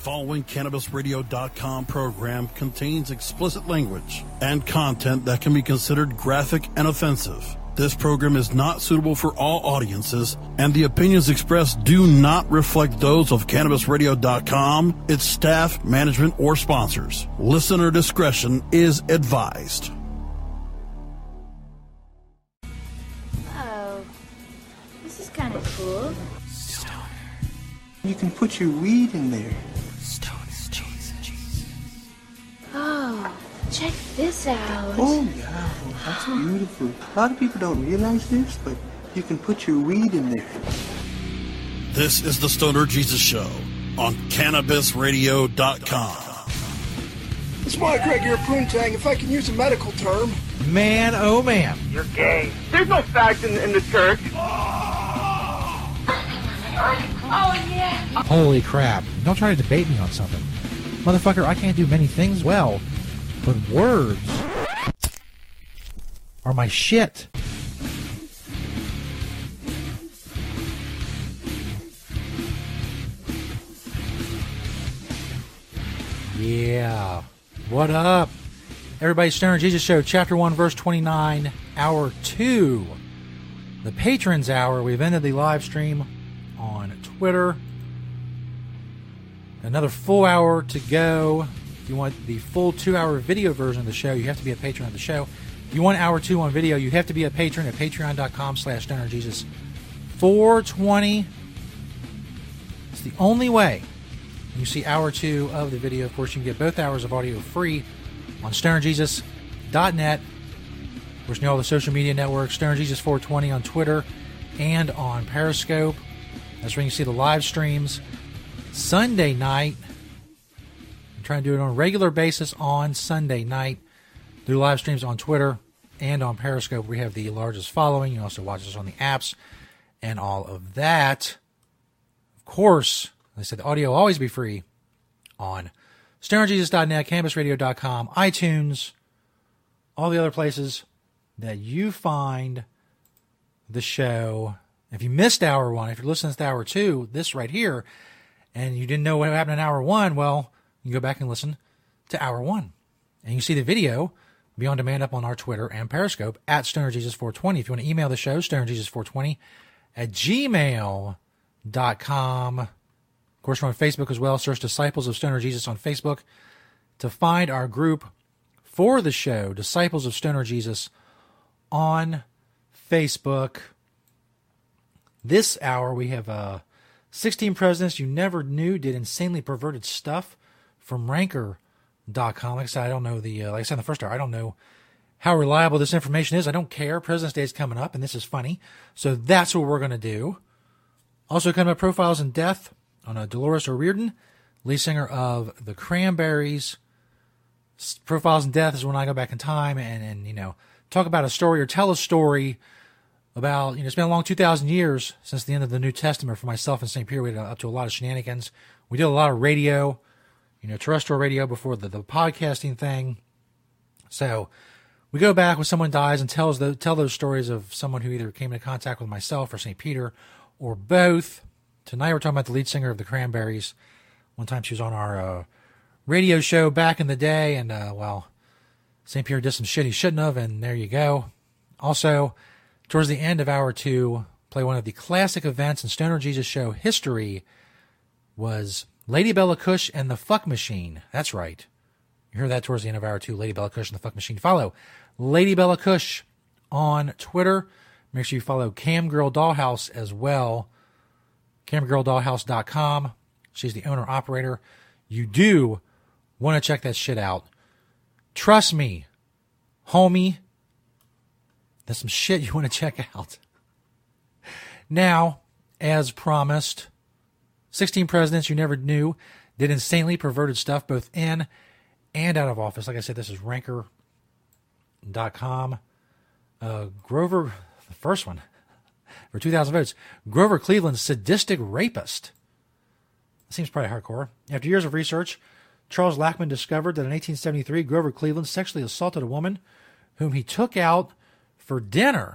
following CannabisRadio.com program contains explicit language and content that can be considered graphic and offensive. This program is not suitable for all audiences, and the opinions expressed do not reflect those of CannabisRadio.com, its staff, management, or sponsors. Listener discretion is advised. Oh, this is kind of cool. You can put your weed in there. Oh, check this out. Oh, yeah. That's beautiful. A lot of people don't realize this, but you can put your weed in there. This is the Stoner Jesus Show on CannabisRadio.com. It's Mike Greg here, Poontang, if I can use a medical term. Man, oh man. You're gay. There's no fact in the church. Oh, yeah. Holy crap. Don't try to debate me on something. Motherfucker, I can't do many things well, but words are my shit. Yeah. What up? Everybody, Stoner Jesus Show, Chapter 1, Verse 29, Hour 2. The Patrons Hour. We've ended the live stream on Twitter. Another full hour to go. If you want the full 2-hour video version of the show, you have to be a patron of the show. If you want Hour 2 on video, you have to be a patron at patreon.com/stonerjesus. 420. It's the only way you see Hour 2 of the video. Of course, you can get both hours of audio free on stonerjesus.net. Of course, you know all the social media networks, stonerjesus420 on Twitter and on Periscope. That's where you can see the live streams. Sunday night, I'm trying to do it on a regular basis on Sunday night. Do live streams on Twitter and on Periscope. We have the largest following. You can also watch us on the apps and all of that. Of course, like I said, the audio will always be free on stonerjesus.net, CannabisRadio.com, iTunes, all the other places that you find the show. If you missed Hour 1, if you're listening to Hour 2, this right here, and you didn't know what happened in Hour 1, well, you can go back and listen to Hour 1. And you see the video be on demand up on our Twitter and Periscope at StonerJesus420. If you want to email the show, StonerJesus420 at gmail.com. Of course, we're on Facebook as well. Search Disciples of Stoner Jesus on Facebook to find our group for the show, Disciples of Stoner Jesus on Facebook. This hour, we have 16 presidents you never knew did insanely perverted stuff from Ranker.com. Like I said, I don't know like I said in the first hour, I don't know how reliable this information is. I don't care. President's Day is coming up, and this is funny. So that's what we're going to do. Also coming up, Profiles in Death on Dolores O'Riordan, lead singer of the Cranberries. Profiles in Death is when I go back in time and you know, talk about a story or tell a story about, you know, it's been a long 2,000 years since the end of the New Testament for myself and St. Peter. We did up to a lot of shenanigans. We did a lot of radio, you know, terrestrial radio before the podcasting thing. So we go back when someone dies and tell those stories of someone who either came into contact with myself or St. Peter or both. Tonight we're talking about the lead singer of the Cranberries. One time she was on our radio show back in the day, and, well, St. Peter did some shit he shouldn't have, and there you go. Also, towards the end of Hour 2, play one of the classic events in Stoner Jesus Show history was Lady Bella Kush and the Fuck Machine. That's right. You heard that towards the end of Hour 2, Lady Bella Kush and the Fuck Machine. Follow Lady Bella Kush on Twitter. Make sure you follow Camgirl Dollhouse as well. CamGirlDollhouse.com. She's the owner-operator. You do want to check that shit out. Trust me, homie. There's some shit you want to check out. Now, as promised, 16 presidents you never knew did insanely perverted stuff both in and out of office. Like I said, this is Ranker.com. Grover, the first one, for 2,000 votes. Grover Cleveland's sadistic rapist. That seems probably hardcore. After years of research, Charles Lackman discovered that in 1873, Grover Cleveland sexually assaulted a woman whom he took out for dinner.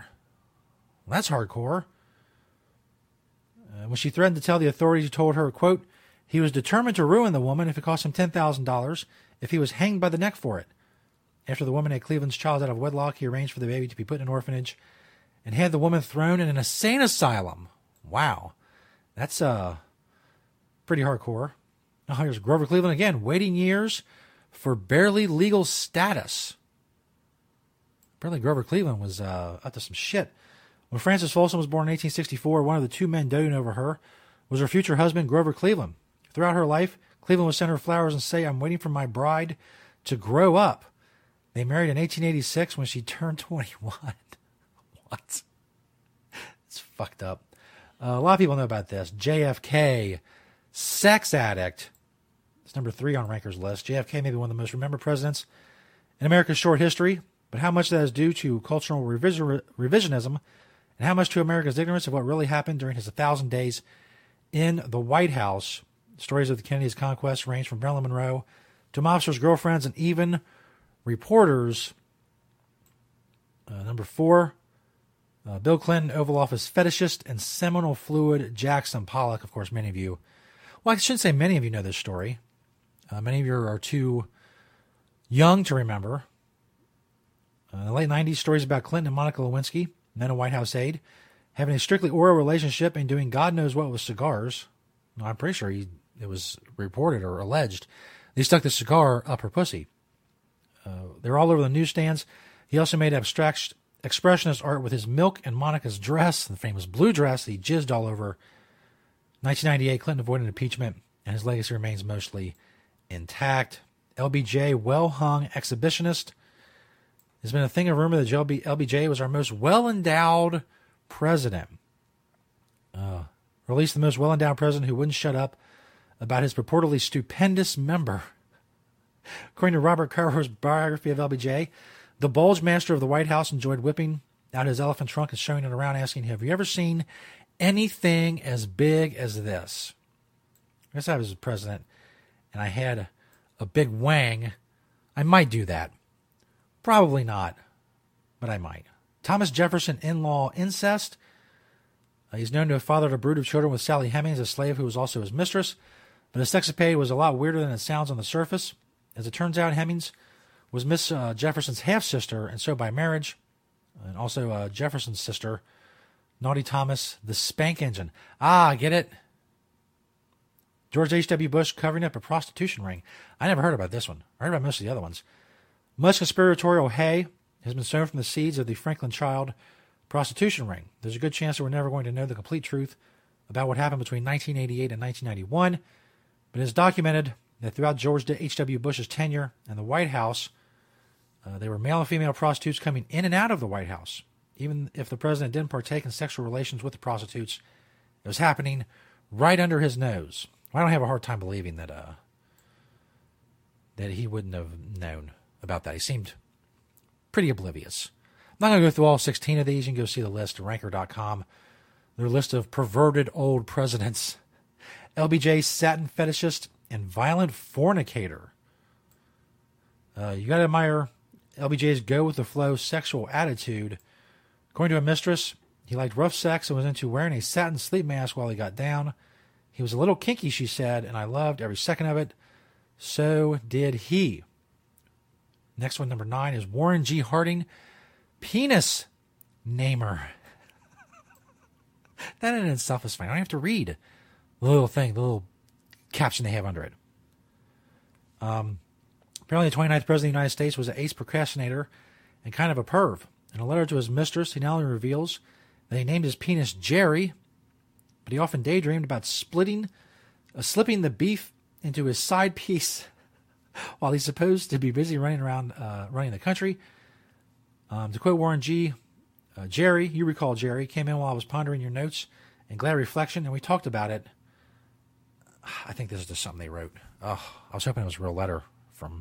Well, that's hardcore. When she threatened to tell the authorities, he told her, quote, He was determined to ruin the woman if it cost him $10,000 if he was hanged by the neck for it. After the woman had Cleveland's child out of wedlock, he arranged for the baby to be put in an orphanage and had the woman thrown in an insane asylum. Wow. That's pretty hardcore. Oh, here's Grover Cleveland again, waiting years for barely legal status. Apparently Grover Cleveland was up to some shit. When Frances Folsom was born in 1864, one of the two men doting over her was her future husband, Grover Cleveland. Throughout her life, Cleveland would send her flowers and say, "I'm waiting for my bride to grow up." They married in 1886 when she turned 21. What? It's fucked up. A lot of people know about this. JFK, sex addict. It's number 3 on Ranker's list. JFK may be one of the most remembered presidents in America's short history, but how much of that is due to cultural revisionism and how much to America's ignorance of what really happened during his 1,000 days in the White House. Stories of the Kennedy's conquest range from Marilyn Monroe to mobsters' girlfriends and even reporters. Number 4, Bill Clinton, Oval Office fetishist and seminal fluid Jackson Pollock. Of course, many of you, well, I shouldn't say many of you know this story. Many of you are too young to remember. In the late 90s, stories about Clinton and Monica Lewinsky, then a White House aide, having a strictly oral relationship and doing God knows what with cigars. No, I'm pretty sure it was reported or alleged they stuck the cigar up her pussy. They're all over the newsstands. He also made abstract expressionist art with his milk and Monica's dress, the famous blue dress that he jizzed all over. 1998, Clinton avoided impeachment, and his legacy remains mostly intact. LBJ, well-hung exhibitionist. There's been a thing of rumor that LBJ was our most well-endowed president. Or at least the most well-endowed president who wouldn't shut up about his purportedly stupendous member. According to Robert Caro's biography of LBJ, the bulge master of the White House enjoyed whipping out his elephant trunk and showing it around, asking, "Have you ever seen anything as big as this?" I guess I was president and I had a big wang. I might do that. Probably not, but I might. Thomas Jefferson, in-law incest. He's known to have fathered a brood of children with Sally Hemings, a slave who was also his mistress. But his sexapade was a lot weirder than it sounds on the surface. As it turns out, Hemings was Miss Jefferson's half-sister, and so by marriage, and also Jefferson's sister, Naughty Thomas, the spank engine. Ah, get it? George H.W. Bush covering up a prostitution ring. I never heard about this one. I heard about most of the other ones. Much conspiratorial hay has been sown from the seeds of the Franklin Child prostitution ring. There's a good chance that we're never going to know the complete truth about what happened between 1988 and 1991, but it is documented that throughout George H.W. Bush's tenure in the White House, there were male and female prostitutes coming in and out of the White House. Even if the president didn't partake in sexual relations with the prostitutes, it was happening right under his nose. I don't have a hard time believing that he wouldn't have known about that. He seemed pretty oblivious. I'm not going to go through all 16 of these. You can go see the list at Ranker.com. Their list of perverted old presidents. LBJ, satin fetishist, and violent fornicator. You got to admire LBJ's go-with-the-flow sexual attitude. According to a mistress, he liked rough sex and was into wearing a satin sleep mask while he got down. He was a little kinky, she said, and I loved every second of it. So did he. Next one, number 9, is Warren G. Harding, penis namer. That in itself is fine. I don't have to read the little thing, the little caption they have under it. Apparently the 29th president of the United States was an ace procrastinator and kind of a perv. In a letter to his mistress, he not only reveals that he named his penis Jerry, but he often daydreamed about slipping the beef into his side piece while he's supposed to be busy running around running the country. To quote Warren G., Jerry, you recall Jerry, came in while I was pondering your notes in glad reflection, and we talked about it. I think this is just something they wrote. Oh, I was hoping it was a real letter from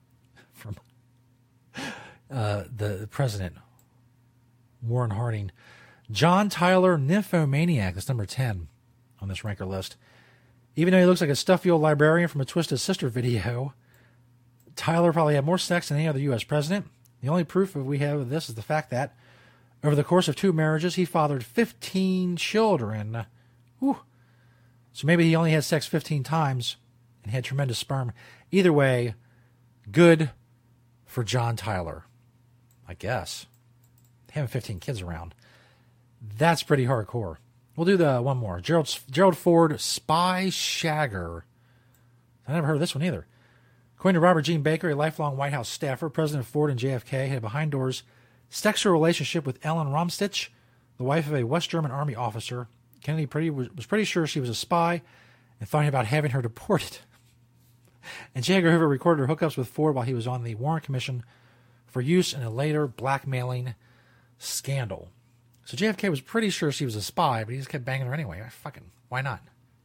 the president, Warren Harding. John Tyler, nymphomaniac. That's number 10 on this Ranker list. Even though he looks like a stuffy old librarian from a Twisted Sister video, Tyler probably had more sex than any other U.S. president. The only proof we have of this is the fact that over the course of 2 marriages, he fathered 15 children. Whew. So maybe he only had sex 15 times and had tremendous sperm. Either way, good for John Tyler, I guess. Having 15 kids around. That's pretty hardcore. We'll do the one more. Gerald Ford, Spy Shagger. I never heard of this one either. According to Robert Gene Baker, a lifelong White House staffer, President Ford and JFK had a behind-doors sexual relationship with Ellen Romstich, the wife of a West German Army officer. Kennedy was pretty sure she was a spy and thought about having her deported. And J. Edgar Hoover recorded her hookups with Ford while he was on the Warren Commission for use in a later blackmailing scandal. So JFK was pretty sure she was a spy, but he just kept banging her anyway. Why not?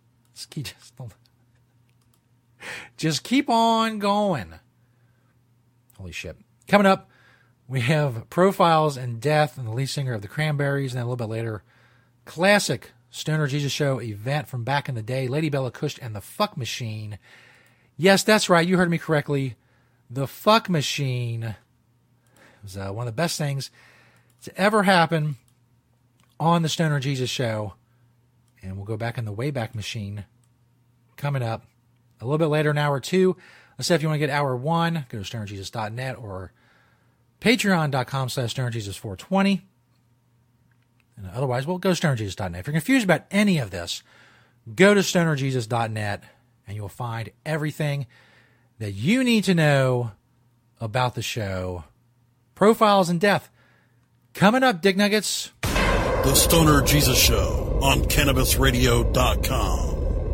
Just keep on going. Holy shit. Coming up, we have Profiles and Death and the lead singer of the Cranberries, and then a little bit later, classic Stoner Jesus Show event from back in the day, Lady Bella Cush and the Fuck Machine. Yes, that's right. You heard me correctly. The Fuck Machine was one of the best things to ever happen on the Stoner Jesus Show. And we'll go back in the Wayback Machine coming up a little bit later in hour 2. Let's say if you want to get hour 1, go to stonerjesus.net or patreon.com/stonerjesus420. And otherwise, well, go to stonerjesus.net. If you're confused about any of this, go to stonerjesus.net and you'll find everything that you need to know about the show. Profiles and Death. Coming up, Dick Nuggets. The Stoner Jesus Show on CannabisRadio.com.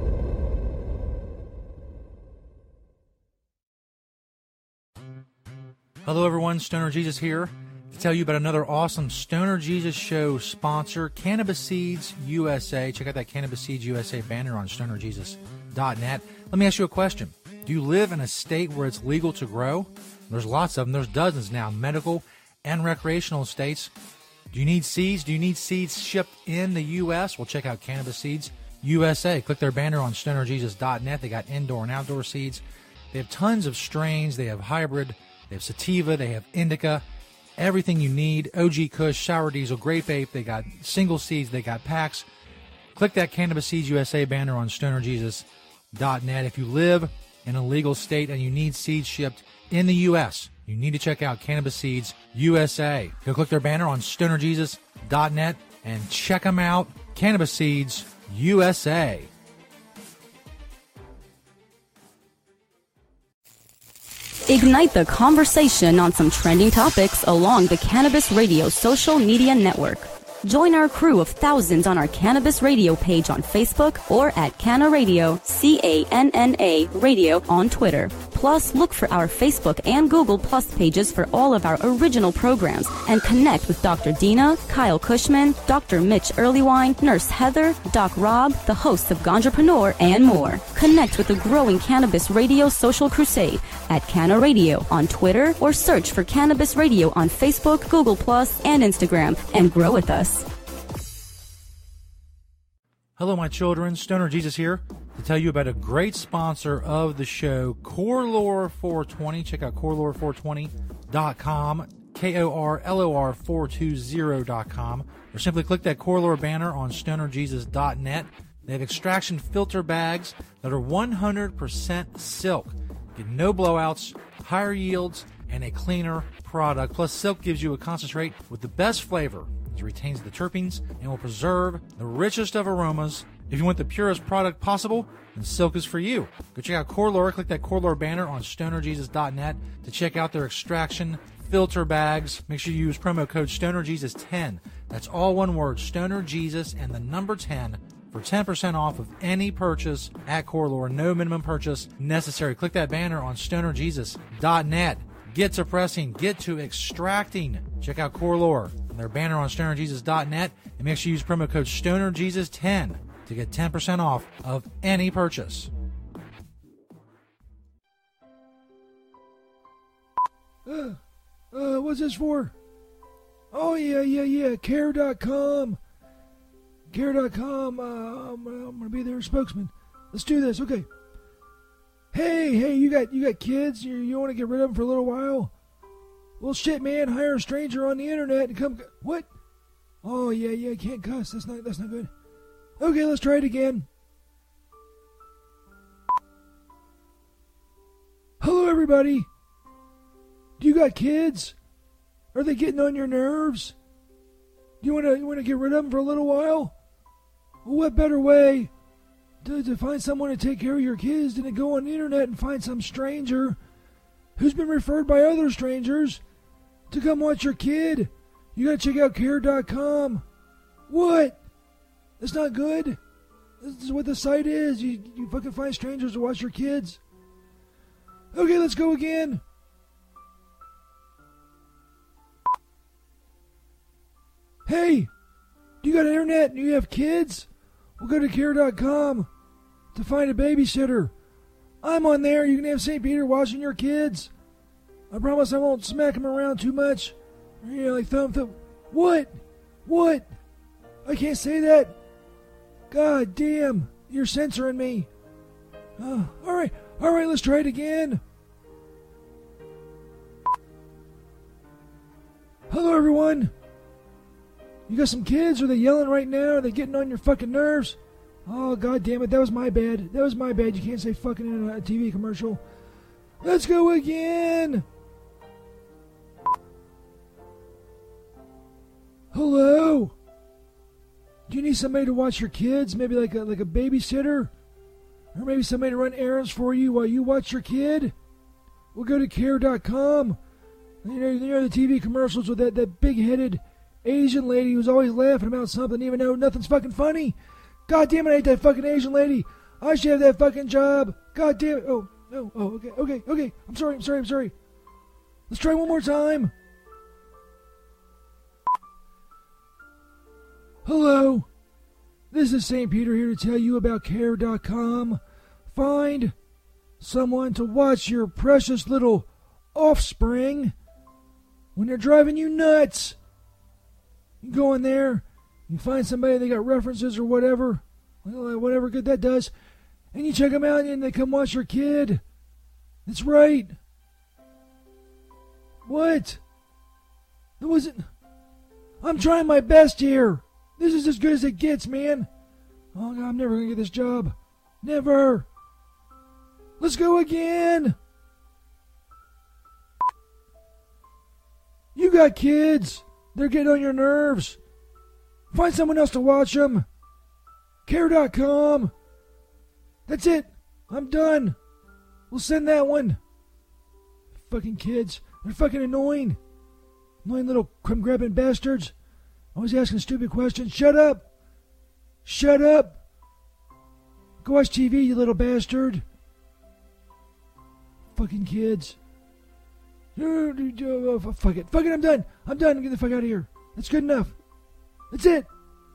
Hello, everyone. Stoner Jesus here to tell you about another awesome Stoner Jesus Show sponsor, Cannabis Seeds USA. Check out that Cannabis Seeds USA banner on stonerjesus.net. Let me ask you a question. Do you live in a state where it's legal to grow? There's lots of them. There's dozens now, medical and recreational states. Do you need seeds? Do you need seeds shipped in the U.S.? Well, check out Cannabis Seeds USA. Click their banner on stonerjesus.net. They got indoor and outdoor seeds. They have tons of strains. They have hybrid. They have sativa. They have indica. Everything you need. OG Kush, Sour Diesel, Grape Ape. They got single seeds. They got packs. Click that Cannabis Seeds USA banner on stonerjesus.net. If you live in a legal state and you need seeds shipped in the U.S., you need to check out Cannabis Seeds USA. Go click their banner on stonerjesus.net and check them out. Cannabis Seeds USA. Ignite the conversation on some trending topics along the Cannabis Radio social media network. Join our crew of thousands on our Cannabis Radio page on Facebook or at Canna Radio, CANNA Radio on Twitter. Plus, look for our Facebook and Google Plus pages for all of our original programs and connect with Dr. Dina, Kyle Cushman, Dr. Mitch Earlywine, Nurse Heather, Doc Rob, the hosts of Ganjapreneur, and more. Connect with the growing Cannabis Radio social crusade at Canna Radio on Twitter or search for Cannabis Radio on Facebook, Google Plus, and Instagram and grow with us. Hello, my children. Stoner Jesus here to tell you about a great sponsor of the show, Corelore 420. Check out corelore420.com, KORLOR420.com, or simply click that Corelore banner on stonerjesus.net. They have extraction filter bags that are 100% silk. Get no blowouts, higher yields, and a cleaner product. Plus, silk gives you a concentrate with the best flavor. It retains the terpenes and will preserve the richest of aromas. If you want the purest product possible, then silk is for you. Go check out Corelore. Click that Corelore banner on stonerjesus.net to check out their extraction filter bags. Make sure you use promo code StonerJesus10. That's all one word, StonerJesus and the number 10 for 10% off of any purchase at Corelore. No minimum purchase necessary. Click that banner on stonerjesus.net. Get to pressing. Get to extracting. Check out Corelore and their banner on stonerjesus.net, and make sure you use promo code StonerJesus10 to get 10% off of any purchase. What's this for? Oh, yeah. Care.com. Care.com. I'm going to be their spokesman. Let's do this. Okay. Hey, you got kids? You want to get rid of them for a little while? Well, shit, man. Hire a stranger on the internet and come. What? Oh, yeah. Can't cuss. That's not good. Okay, let's try it again. everybody. Do you got kids? Are they getting on your nerves? Do you want to get rid of them for a little while? Well, what better way to find someone to take care of your kids than to go on the internet and find some stranger who's been referred by other strangers to come watch your kid? You gotta check out care.com. What? That's not good? This is what the site is. You fucking find strangers to watch your kids. Okay, let's go again. Hey, do you got internet and you have kids? We'll go to care.com to find a babysitter. I'm on there. You can have St. Peter watching your kids. I promise I won't smack him around too much. You know, like thumb. What? What? I can't say that. God damn, you're censoring me. All right, let's try it again. Hello, everyone. You got some kids? Are they yelling right now? Are they getting on your fucking nerves? Oh, god damn it, that was my bad. You can't say fucking in a TV commercial. Let's go again. Hello? Do you need somebody to watch your kids? Maybe like a babysitter? Or maybe somebody to run errands for you while you watch your kid? We'll go to care.com. You know the TV commercials with that big-headed Asian lady who's always laughing about something even though nothing's fucking funny? God damn it, I hate that fucking Asian lady. I should have that fucking job. God damn it. Oh, okay. I'm sorry. Let's try one more time. Hello. This is St. Peter here to tell you about care.com. Find someone to watch your precious little offspring when they're driving you nuts. You go in there, you find somebody, they got references or whatever good that does, and you check them out and they come watch your kid. That's right. What? It wasn't. I'm trying my best here. This is as good as it gets, man. Oh, God, I'm never going to get this job. Never. Let's go again. You got kids. They're getting on your nerves. Find someone else to watch them. Care.com. That's it. I'm done. We'll send that one. Fucking kids. They're fucking annoying. Annoying little crumb-grabbing bastards. Always asking stupid questions. Shut up. Go watch TV, you little bastard. Fucking kids. Fuck it, I'm done. Get the fuck out of here. That's good enough. That's it.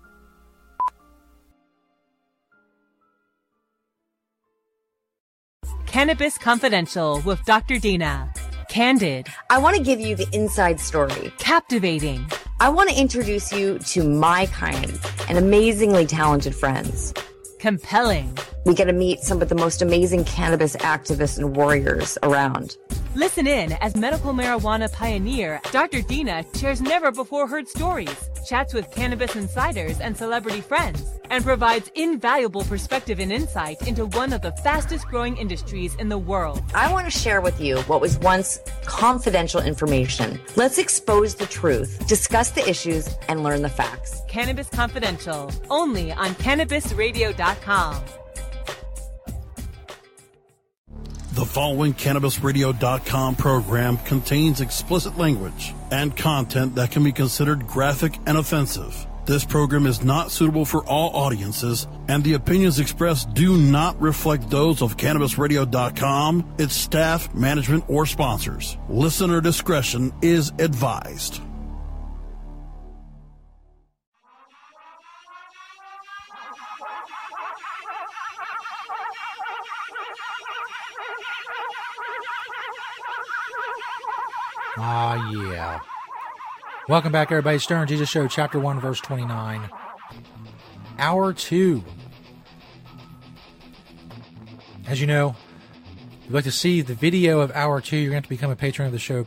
Cannabis Confidential with Dr. Dina. Candid. I want to give you the inside story. Captivating. I want to introduce you to my kind and amazingly talented friends. Compelling. We get to meet some of the most amazing cannabis activists and warriors around. Listen in as medical marijuana pioneer Dr. Dina shares never-before-heard stories, chats with cannabis insiders and celebrity friends, and provides invaluable perspective and insight into one of the fastest-growing industries in the world. I want to share with you what was once confidential information. Let's expose the truth, discuss the issues, and learn the facts. Cannabis Confidential, only on CannabisRadio.com. The following CannabisRadio.com program contains explicit language and content that can be considered graphic and offensive. This program is not suitable for all audiences, and the opinions expressed do not reflect those of CannabisRadio.com, its staff, management, or sponsors. Listener discretion is advised. Ah, yeah. Welcome back, everybody. Stoner Jesus Show, Chapter 1, Verse 29. Hour 2. As you know, if you'd like to see the video of Hour 2, you're going to have to become a patron of the show,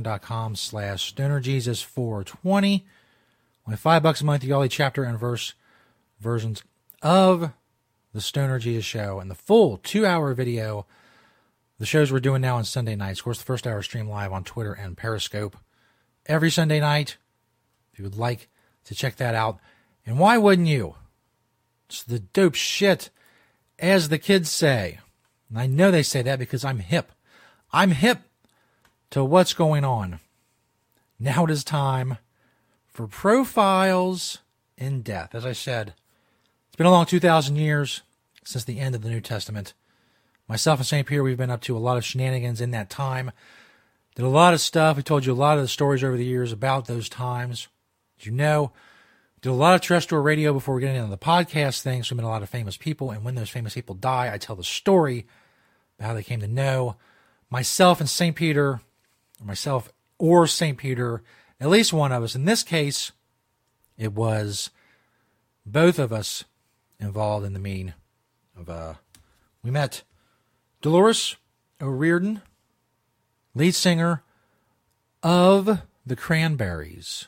patreon.com/StonerJesus420. Only $5 a month, you get all the chapter and verse versions of the Stoner Jesus Show and the full 2-hour video the shows we're doing now on Sunday nights. Of course, the first hour stream live on Twitter and Periscope every Sunday night. If you would like to check that out. And why wouldn't you? It's the dope shit, as the kids say. And I know they say that because I'm hip. I'm hip to what's going on. Now it is time for Profiles in Death. As I said, it's been a long 2,000 years since the end of the New Testament. Myself and St. Peter, we've been up to a lot of shenanigans in that time. Did a lot of stuff. We told you a lot of the stories over the years about those times. As you know, did a lot of terrestrial radio before we get into the podcast thing. So we met a lot of famous people. And when those famous people die, I tell the story about how they came to know myself and St. Peter, or myself or St. Peter, at least one of us. In this case, it was both of us involved in the meeting of, we met Dolores O'Riordan, lead singer of the Cranberries.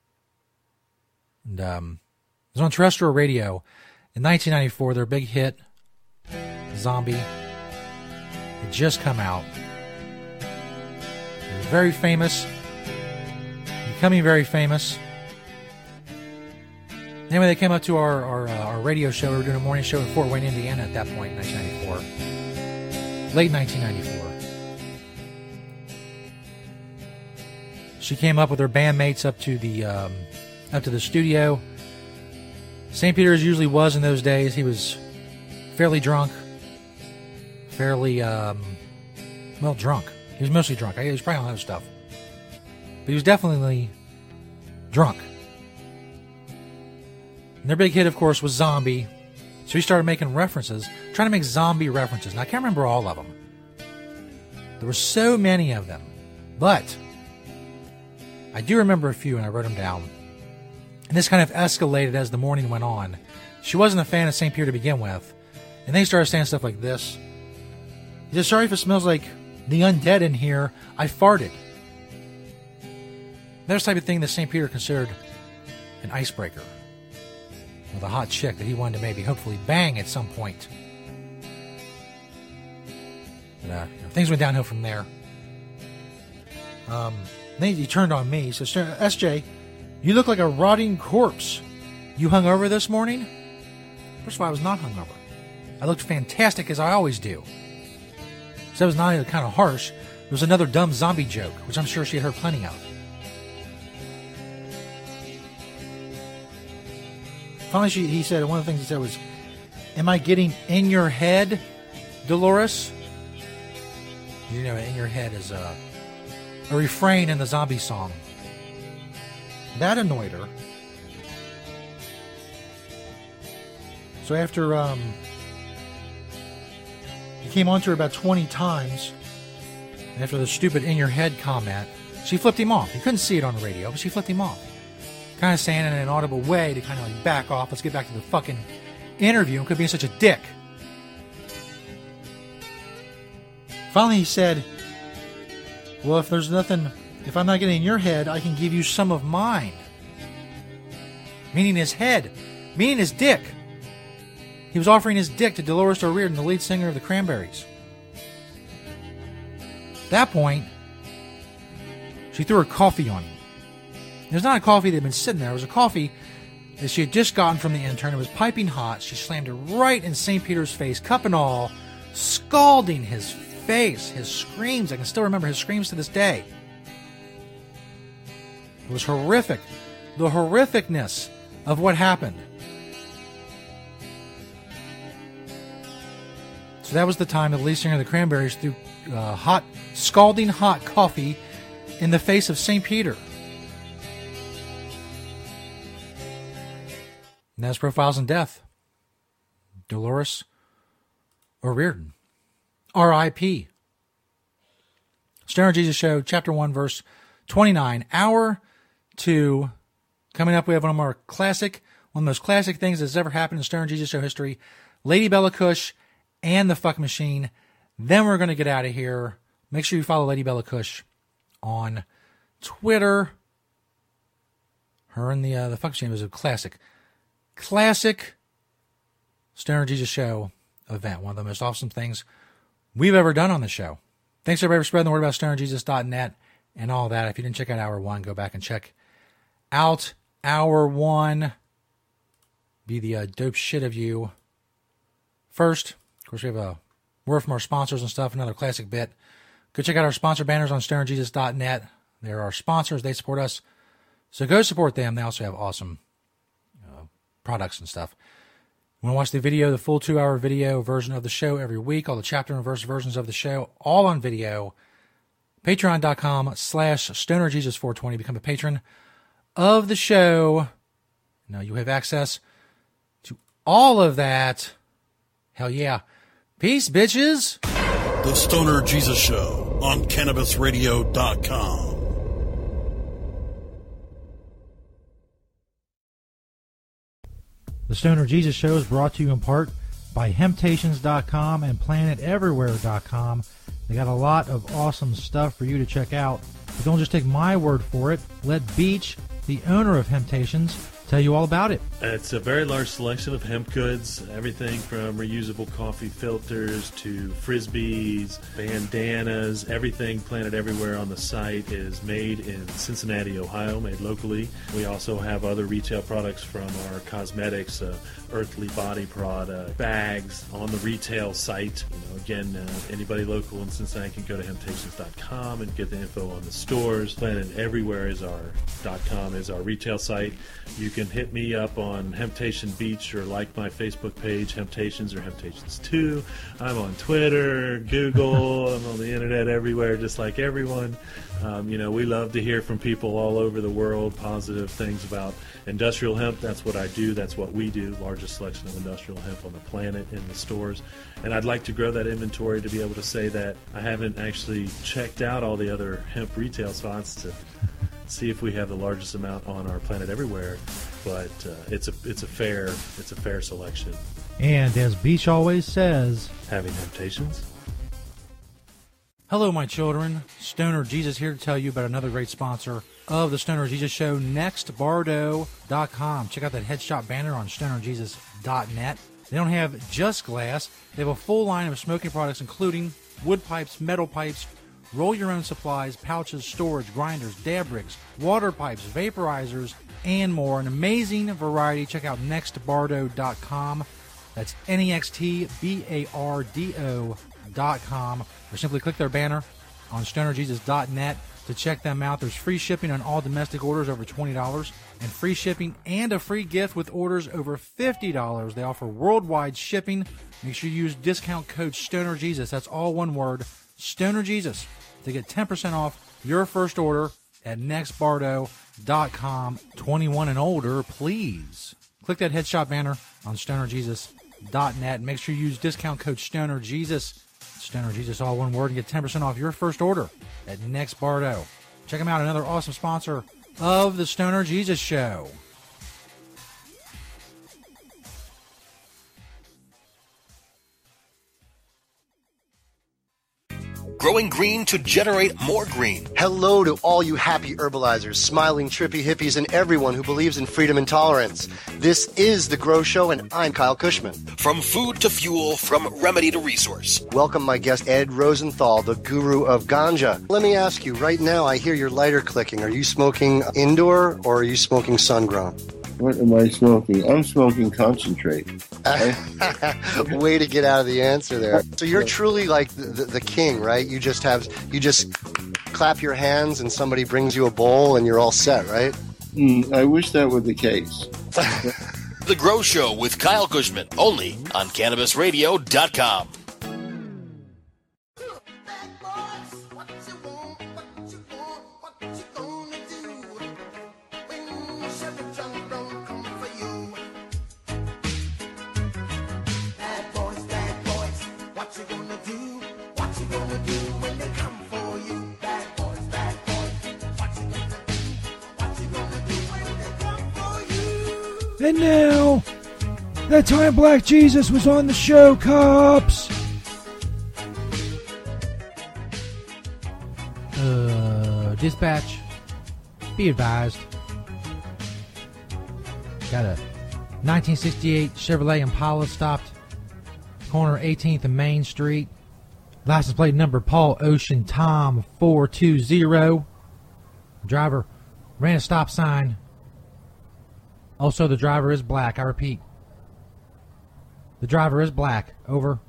And it was on terrestrial radio in 1994. Their big hit, Zombie, had just come out. It was very famous, becoming very famous. Anyway, they came up to our radio show. We were doing a morning show in Fort Wayne, Indiana at that point in 1994. Late 1994. She came up with her bandmates up to the studio. St. Peter, as usually was in those days, he was fairly drunk. Fairly, drunk. He was mostly drunk. He was probably on other stuff. But he was definitely drunk. And their big hit, of course, was Zombie. So he started making references, trying to make zombie references. Now, I can't remember all of them. There were so many of them. But I do remember a few, and I wrote them down. And this kind of escalated as the morning went on. She wasn't a fan of St. Peter to begin with. And they started saying stuff like this. He said, sorry if it smells like the undead in here. I farted. That's the type of thing that St. Peter considered an icebreaker. With a hot chick that he wanted to maybe hopefully bang at some point. But, things went downhill from there. Then he turned on me. He says, SJ, you look like a rotting corpse. You hungover this morning? First of all, I was not hungover. I looked fantastic as I always do. So that was not even kind of harsh. It was another dumb zombie joke, which I'm sure she had heard plenty of. Finally, he said, one of the things he said was, am I getting in your head, Dolores? You know, in your head is a refrain in the Zombie song. That annoyed her. So after he came on to her about 20 times, and after the stupid in your head comment, she flipped him off. He couldn't see it on the radio, but she flipped him off. Kind of saying in an audible way to kind of like back off. Let's get back to the fucking interview. And quit being such a dick. Finally he said, well, if there's nothing, if I'm not getting in your head, I can give you some of mine. Meaning his head. Meaning his dick. He was offering his dick to Dolores O'Riordan, the lead singer of the Cranberries. At that point, she threw her coffee on him. It was not a coffee that had been sitting there. It was a coffee that she had just gotten from the intern. It was piping hot. She slammed it right in St. Peter's face, cup and all, scalding his face, his screams. I can still remember his screams to this day. It was horrific. The horrificness of what happened. So that was the time the lead singer of the Cranberries threw scalding hot coffee in the face of St. Peter. And that's Profiles in Death. Dolores O'Riordan. R.I.P. Stoner Jesus Show, Chapter 1, Verse 29. Hour 2. Coming up, we have one of the most classic things that's ever happened in Stoner Jesus Show history. Lady Bella Cush and the Fuck Machine. Then we're going to get out of here. Make sure you follow Lady Bella Cush on Twitter. Her and the Fuck Machine was a classic Stoner Jesus Show event. One of the most awesome things we've ever done on the show. Thanks everybody for spreading the word about stonerjesus.net and all that. If you didn't check out Hour 1, go back and check out Hour 1. Be the dope shit of you. First, of course, we have a word from our sponsors and stuff, another classic bit. Go check out our sponsor banners on stonerjesus.net. They're our sponsors. They support us. So go support them. They also have awesome products and stuff. You want to watch the video, the full 2-hour video version of the show every week, all the chapter and verse versions of the show, all on video. Patreon.com/stonerjesus420. Become a patron of the show. Now you have access to all of that. Hell yeah. Peace, bitches. The Stoner Jesus Show on CannabisRadio.com. The Stoner Jesus Show is brought to you in part by Hemptations.com and PlanetEverywhere.com. They got a lot of awesome stuff for you to check out. But don't just take my word for it. Let Beach, the owner of Hemptations, tell you all about it. It's a very large selection of hemp goods, everything from reusable coffee filters to frisbees, bandanas, everything Planet Everywhere on the site is made in Cincinnati, Ohio, made locally. We also have other retail products from our cosmetics, Earthly Body product, bags on the retail site. Again, anybody local in Cincinnati can go to Hemptations.com and get the info on the stores. Planet Everywhere is our .com is our retail site. You can hit me up on Hemptation Beach or like my Facebook page, Hemptations or Hemptations 2. I'm on Twitter, Google, I'm on the internet everywhere, just like everyone. We love to hear from people all over the world, positive things about industrial hemp. That's what I do. That's what we do. Largest selection of industrial hemp on the planet in the stores. And I'd like to grow that inventory to be able to say that I haven't actually checked out all the other hemp retail spots to see if we have the largest amount on our Planet Everywhere. But it's a fair selection. And as Beach always says, having Hemptations. Hello, my children. Stoner Jesus here to tell you about another great sponsor of the Stoner Jesus Show, NextBardo.com. Check out that headshot banner on StonerJesus.net. They don't have just glass. They have a full line of smoking products, including wood pipes, metal pipes, roll-your-own supplies, pouches, storage, grinders, dab rigs, water pipes, vaporizers, and more. An amazing variety. Check out NextBardo.com. That's NextBardo.com. Or simply click their banner on StonerJesus.net to check them out. There's free shipping on all domestic orders over $20 and free shipping and a free gift with orders over $50. They offer worldwide shipping. Make sure you use discount code StonerJesus. That's all one word, StonerJesus, to get 10% off your first order at NextBardo.com. 21 and older, please. Click that headshot banner on StonerJesus.net. Make sure you use discount code StonerJesus. Stoner Jesus, all one word, and get 10% off your first order at Next Bardo. Check them out, another awesome sponsor of the Stoner Jesus Show. Growing green to generate more green. Hello to all you happy herbalizers, smiling, trippy hippies, and everyone who believes in freedom and tolerance. This is The Grow Show, and I'm Kyle Cushman. From food to fuel, from remedy to resource. Welcome my guest, Ed Rosenthal, the guru of ganja. Let me ask you, right now I hear your lighter clicking. Are you smoking indoor or are you smoking sun-grown? What am I smoking? I'm smoking concentrate. Way to get out of the answer there. So you're truly like the king, right? You just clap your hands and somebody brings you a bowl and you're all set, right? I wish that were the case. The Grow Show with Kyle Cushman, only on CannabisRadio.com. And now, that time Black Jesus was on the show, cops. Dispatch, be advised. Got a 1968 Chevrolet Impala stopped, corner 18th and Main Street. License plate number Paul Ocean Tom 420. Driver ran a stop sign. Also, the driver is black. I repeat. The driver is black. Over.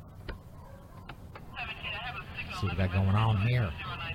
Let's see what we got going on here.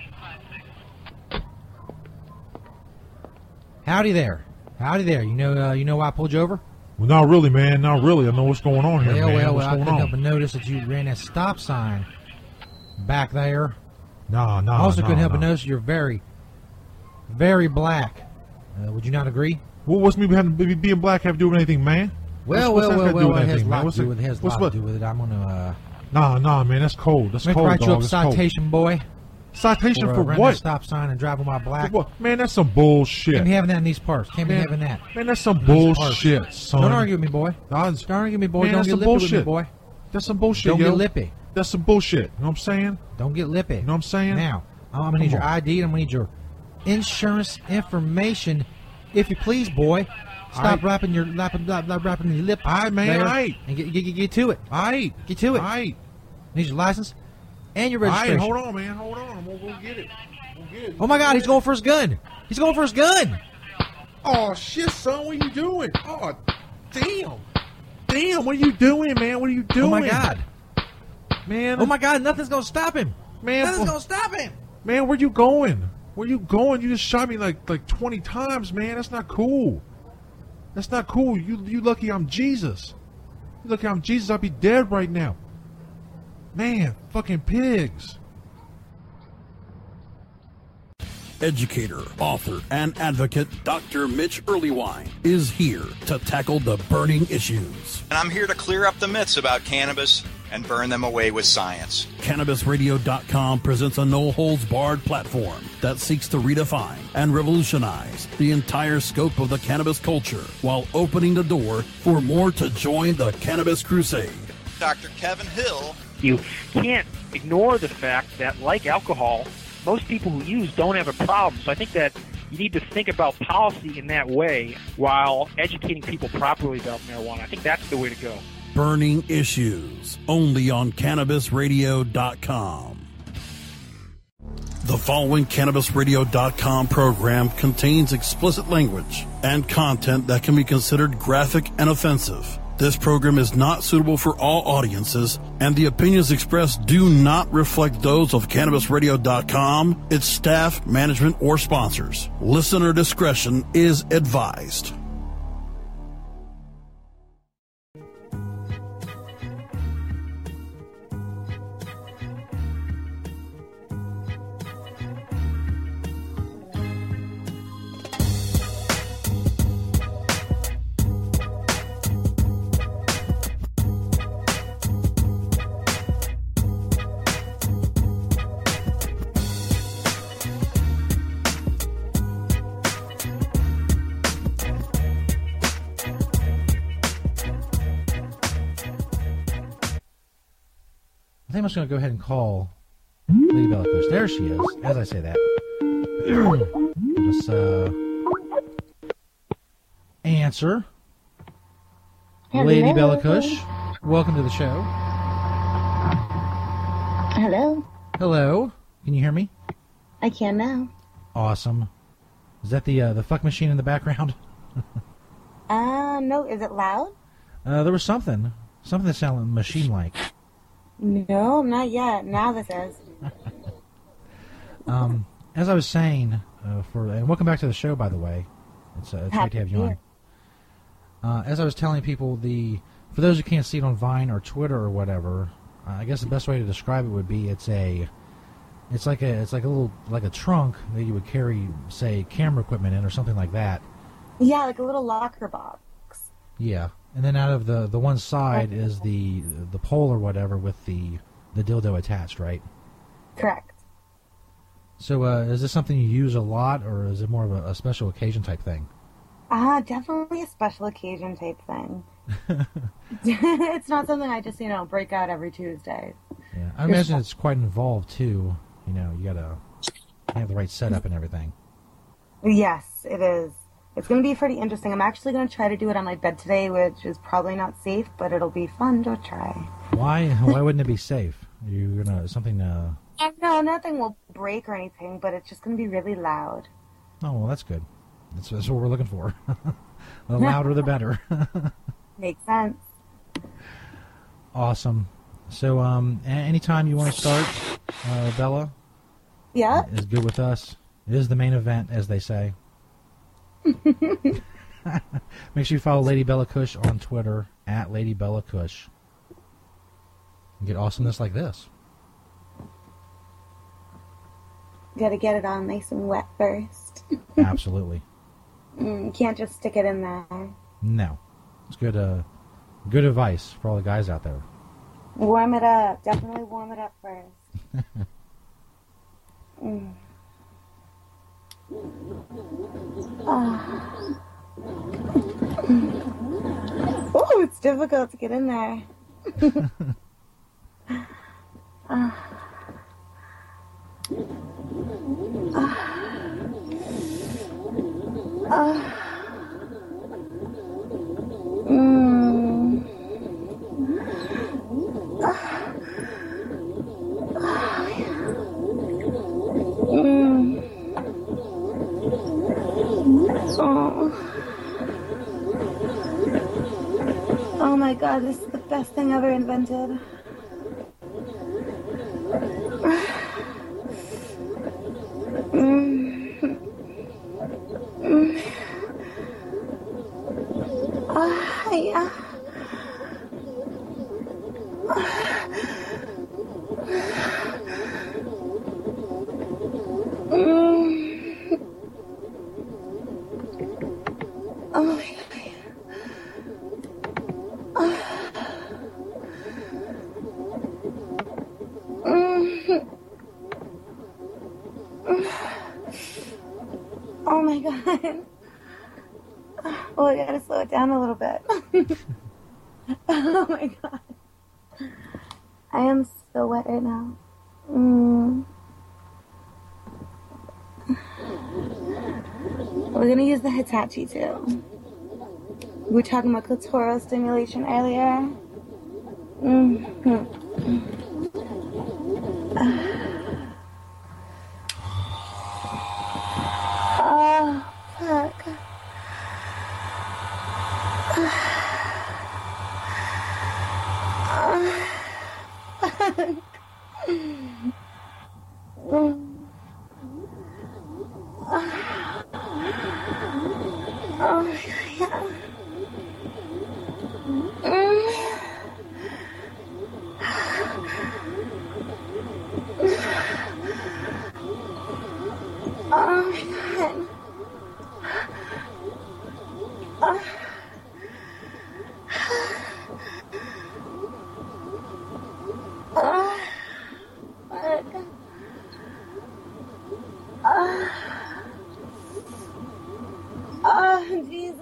Howdy there. Howdy there. You know why I pulled you over? Well, not really, man. Not really. I know what's going on here, man. Well, what's I going couldn't on? help but notice that you ran a stop sign back there. Nah. I also couldn't help but notice you're very, very black. Would you not agree? Well, what's me being black have to do with anything, man? Well, what's that got to do with it has anything, a man? lot to do with it. I'm gonna Nah, man. That's cold. That's cold, write you dog. up That's citation, cold. boy. Citation for running what? A stop sign and driving while black. For what? Man, that's some bullshit. Can't be having that in these parts. Can't be having that. Man, that's some bullshit, son. Don't argue with me, boy. Don't argue with me, boy. Man, Don't that's get some lippy with me, bullshit. boy. That's some bullshit, Don't yo. get lippy. That's some bullshit. You know what I'm saying? Don't get lippy. You know what I'm saying? Now, I'm going to need your ID and I'm going to need your insurance if you please, boy. Stop wrapping your lip. All right, man. There, All right. And get to it. All right. Get to it. All right. Need your license and your All registration. right, hold on, man. Hold on. We'll get it. Oh, my God. He's going for his gun. He's going for his gun. Oh, shit, son. What are you doing? Oh, damn. Damn, what are you doing, man? What are you doing? Oh, my God. Man. Oh, my God. Nothing's going to stop him. Man. Nothing's going to stop him. Man, where you going? Where you going? You just shot me like 20 times, man. That's not cool. That's not cool. You lucky I'm Jesus. You lucky I'm Jesus. I'd be dead right now. Man, fucking pigs. Educator, author, and advocate Dr. Mitch Earlywine is here to tackle the burning issues. And I'm here to clear up the myths about cannabis and burn them away with science. CannabisRadio.com presents a no-holds-barred platform that seeks to redefine and revolutionize the entire scope of the cannabis culture while opening the door for more to join the Cannabis Crusade. Dr. Kevin Hill. You can't ignore the fact that, like alcohol, most people who use don't have a problem. So I think that you need to think about policy in that way while educating people properly about marijuana. I think that's the way to go. Burning Issues, only on CannabisRadio.com. The following CannabisRadio.com program contains explicit language and content that can be considered graphic and offensive. This program is not suitable for all audiences, and the opinions expressed do not reflect those of CannabisRadio.com, its staff, management, or sponsors. Listener discretion is advised. I think I'm just going to go ahead and call Lady Bellicose. There she is, as I say that. Just answer. Hello. Lady Bellicose, welcome to the show. Hello. Hello. Can you hear me? I can now. Awesome. Is that the fuck machine in the background? No. Is it loud? There was something that sounded machine-like. No, not yet. Now this is. As I was saying, and welcome back to the show, by the way. It's great to have you on. As I was telling people, for those who can't see it on Vine or Twitter or whatever, I guess the best way to describe it would be it's like a trunk that you would carry, say, camera equipment in or something like that. Yeah, like a little locker box. Yeah. And then out of the one side is the pole or whatever with the dildo attached, right? Correct. So is this something you use a lot, or is it more of a special occasion type thing? Definitely a special occasion type thing. It's not something I just, break out every Tuesday. Yeah, I imagine it's quite involved too. You gotta have the right setup and everything. Yes, it is. It's going to be pretty interesting. I'm actually going to try to do it on my bed today, which is probably not safe, but it'll be fun to try. Why wouldn't it be safe? You gonna something? No, nothing will break or anything, but it's just going to be really loud. Oh, well, that's good. That's what we're looking for. The louder, the better. Makes sense. Awesome. So, anytime you want to start, Bella. Yeah. Is good with us. It is the main event, as they say. Make sure you follow Lady Bella Cush on Twitter at Lady Bella Cush. And get awesomeness like this. Gotta get it on nice and wet first. Absolutely. Can't just stick it in there. No. It's good good advice for all the guys out there. Warm it up. Definitely warm it up first. Oh, it's difficult to get in there. Oh my God, this is the best thing ever invented. Yeah. Oh my God. Oh my God. Oh, I gotta slow it down a little bit. Oh my God. I am so wet right now. We're gonna use the Hitachi too. We were talking about clitoral stimulation earlier. Oh, fuck. Oh my God. Oh my God. Oh, Jesus.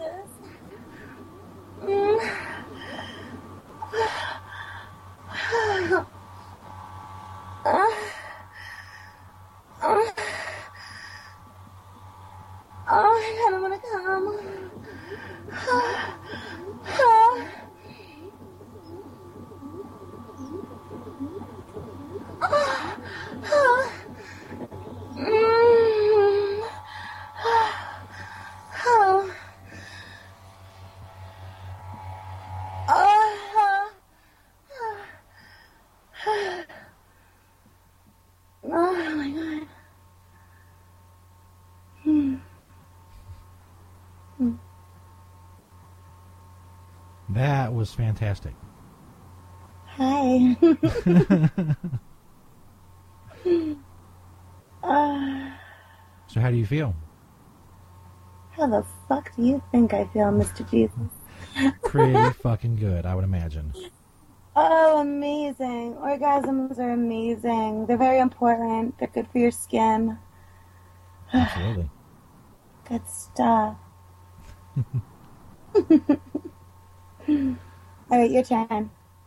Oh my God, I'm gonna come. Oh my God. That was fantastic. Hi. So how do you feel? How the fuck do you think I feel, Mr. Jesus? Pretty fucking good, I would imagine. Oh, amazing. Orgasms are amazing. They're very important. They're good for your skin. Absolutely. Good stuff. All right, your turn.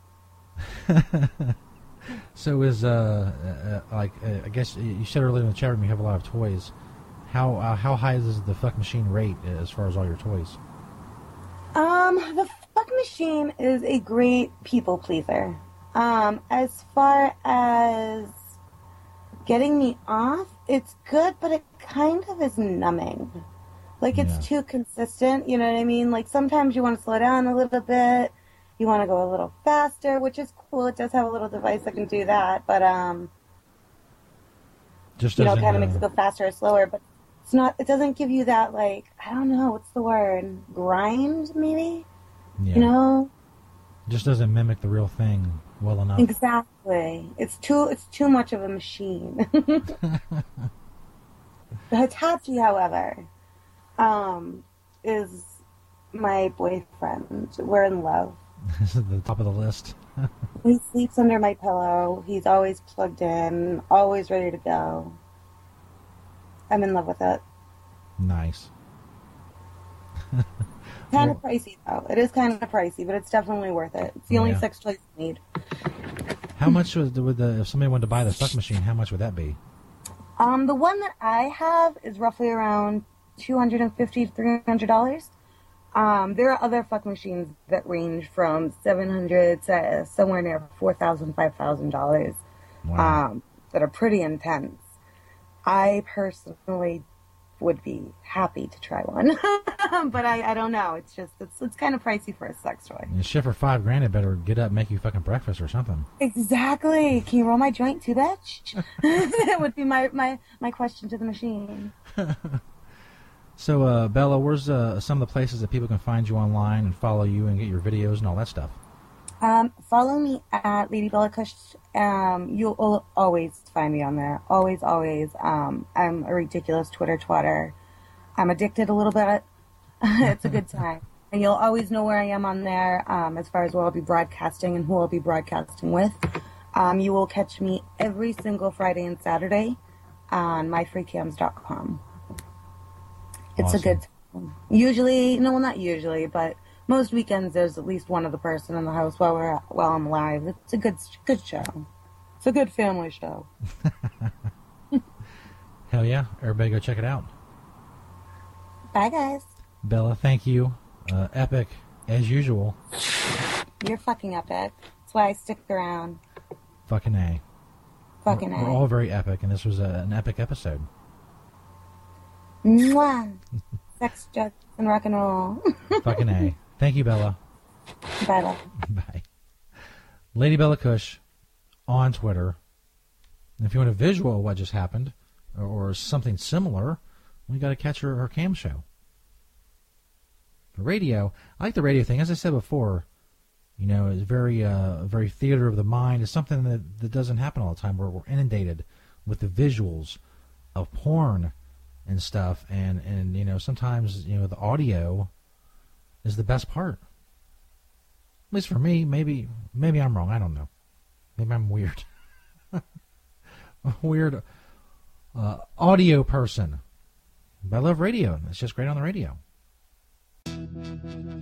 So is I guess you said earlier in the chat room you have a lot of toys. How high does the fuck machine rate as far as all your toys? The fuck machine is a great people pleaser. As far as getting me off, it's good, but it kind of is numbing. Like, it's too consistent, you know what I mean? Like, sometimes you want to slow down a little bit. You want to go a little faster, which is cool. It does have a little device that can do that, but, just you know, kind of makes it go faster or slower, but it's not, it doesn't give you that, like, I don't know, what's the word? Grind, maybe? Yeah. You know? Just doesn't mimic the real thing well enough. Exactly. It's too much of a machine. The Hitachi, however, is my boyfriend. We're in love. This is the top of the list. He sleeps under my pillow. He's always plugged in, always ready to go. I'm in love with it. Nice. Kind of pricey, though. It is kind of pricey, but it's definitely worth it. It's the only sex toy you need. How much would if somebody wanted to buy the fuck machine, how much would that be? The one that I have is roughly around $250 to $300. There are other fuck machines that range from $700 to somewhere near $4,000, $5,000. Wow. That are pretty intense. I personally would be happy to try one, but I don't know. It's just it's kind of pricey for a sex toy. And shit for $5,000, it better get up and make you fucking breakfast or something. Exactly. Can you roll my joint too, bitch? That would be my question to the machine. So, Bella, where's some of the places that people can find you online and follow you and get your videos and all that stuff? Follow me at Lady Bella Kush. You'll always find me on there. Always, always. I'm a ridiculous Twitter twatter. I'm addicted a little bit. It's a good time. And you'll always know where I am on there, as far as where I'll be broadcasting and who I'll be broadcasting with. You will catch me every single Friday and Saturday on myfreecams.com. It's Awesome. a good time. Usually, no, well, not usually, but most weekends there's at least one other person in the house while I'm live. It's a good show. It's a good family show. Hell yeah. Everybody go check it out. Bye, guys. Bella, thank you. Epic, as usual. You're fucking epic. That's why I stick around. Fucking A. Fucking We're A. all very epic, and this was an epic episode. Mwah. Sex, drugs, and rock and roll. Fucking A. Thank you, Bella. Bye, love. Bye. Lady Bella Kush on Twitter. And if you want a visual of what just happened, or something similar, we got to catch her cam show. The radio, I like the radio thing. As I said before, you know, it's very theater of the mind. It's something that doesn't happen all the time. We're inundated with the visuals of porn and stuff, and you know, sometimes, you know, the audio is the best part. At least for me. Maybe I'm wrong. I don't know. Maybe I'm weird. A weird audio person. But I love radio. It's just great on the radio.